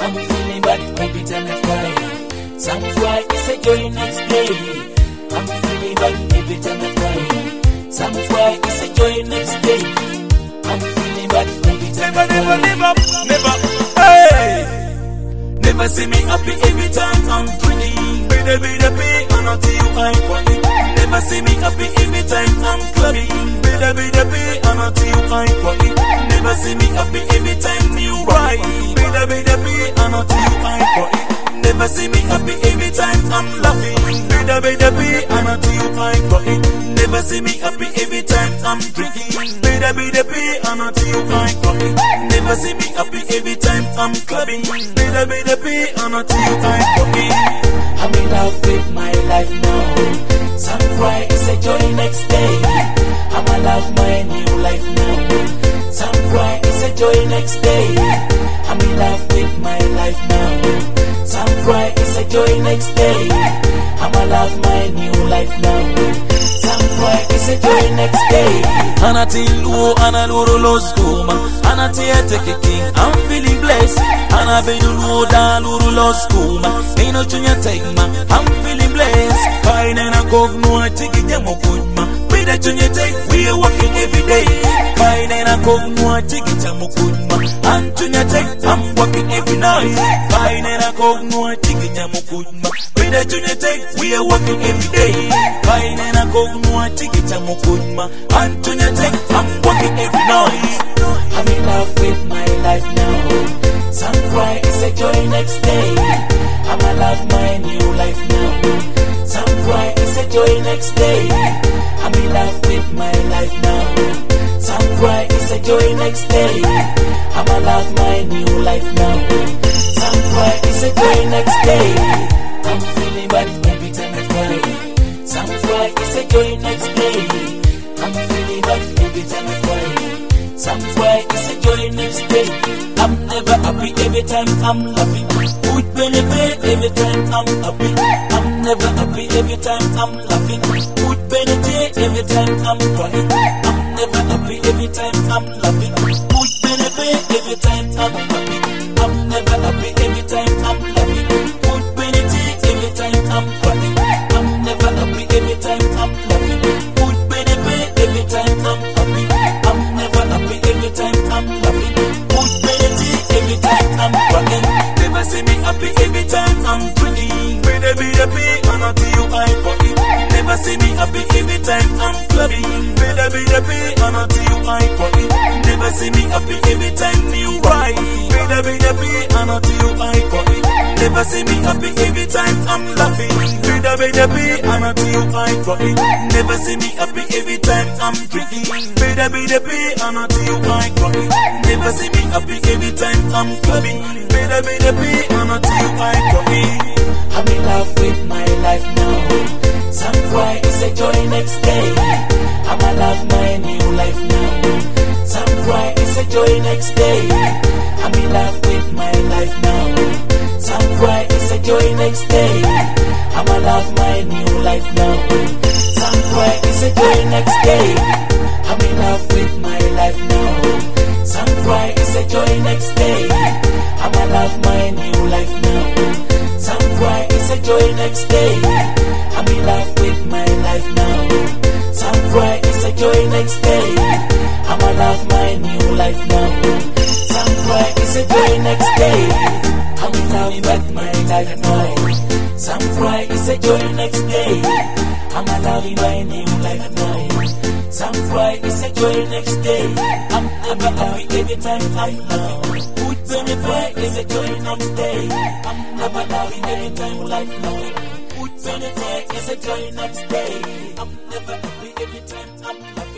I'm feeling bad every time I cry. Some cry, it's a joy next day. I'm feeling bad every time I cry. Some cry, it's a joy next day. I'm feeling bad every time I cry. Never, hey. Never see me happy every time I'm drinking. Be the pay until you find for it. Never see me happy every time I'm clubbing. Be the pay until you find for it. Never see me happy every time you ride. Be the pay until you find for it. Never see me happy every time I'm laughing. Be the pay until you find for it. Never see me happy every time I'm drinking. Be the pay until you find for it. Never see me happy every time I'm clubbing. Be the pay until you find for it. I'm in love with my life now. Some cry, it's a joy next day. I'm in love my new life now. Some cry, it's a joy next day. I'm in love with my life now. Some cry, it's a joy next day. I'm in love my new life now. Some cry, it's a joy next day. Anati luo analoro los kuma. Anati eteke king, I'm feeling blessed. Anabenu luo da luru los kuma. Ino chunya tegma, I'm feeling blessed. Kaine na kognu atiki jamo kujma. Bida chunya teg, we are working every day. Kaine na kognu atiki jamo kujma. Anchunya teg, I'm working every night. Kaine na kognu atiki jamo kujma. Bida chunya teg, we are working every day. Kaine na kognu atiki jamo kujma. Anchunya teg, I'm working every night. I'm in love with my life now. Some cry, it's a joy next day. I'm in love my new life now. Some cry, it's a joy next day. I'm in love with my life now. Some cry, it's a joy next day. I'm in love my new life now. Some cry, it's a joy next day. I'm feeling bad every time I cry. Some cry, it's a joy next day. I'm feeling bad every time I cry. Some cry, it's a joy next day. I'm never happy every time I'm laughing. Good benefit every time I'm happy. I'm never happy every time I'm laughing. Good benefit every time I'm crying. I'm never happy every time I'm laughing. Good benefit every time I'm happy. I'm never happy every time I'm laughing. Good benefit every time I'm crying. I'm never happy every time I'm laughing. Good benefit every time I'm happy. I'm never happy every time I'm laughing. Good benefit every time I'm crying. Never see me happy every time I'm drinking. Be the pay until you fight for it. Never see me happy every time I'm clubbing. Be the pay until you fight for it. Never see me happy every time you ride. Be the pay until you fight for it. Never see me happy every time I'm laughing. Be the pay until you fight for it. Never see me happy every time I'm drinking. Be the pay until you fight for it. Never see me happy every time I'm clubbing. Be the pay until you fight for it. I'm in love with my life now. Some cry, it's a joy next day. I'm in love my new life now. Some cry, it's a joy next day. I'm in love with my life now. Some cry, it's a joy next day. I'm in love my new life now. Some cry, it's a joy next day. I'm in love with my life now. Some cry, it's a joy next day. I'm in love my new life now. Some cry, it's a joy next day. I'm in love with my life now. Some cry, it's a joy next day. I'm in love my new life now. Some cry, it's a joy next day. I'm in love with my life now. Some cry, it's a joy next day. I'm in love with my new life now. Some cry, it's a joy next day. I'm never happy every time I'm laughing. Good benefit is a joy next day. I'm never laughing every time life loving. Good benefit is a joy next day. I'm never happy every time I'm laughing.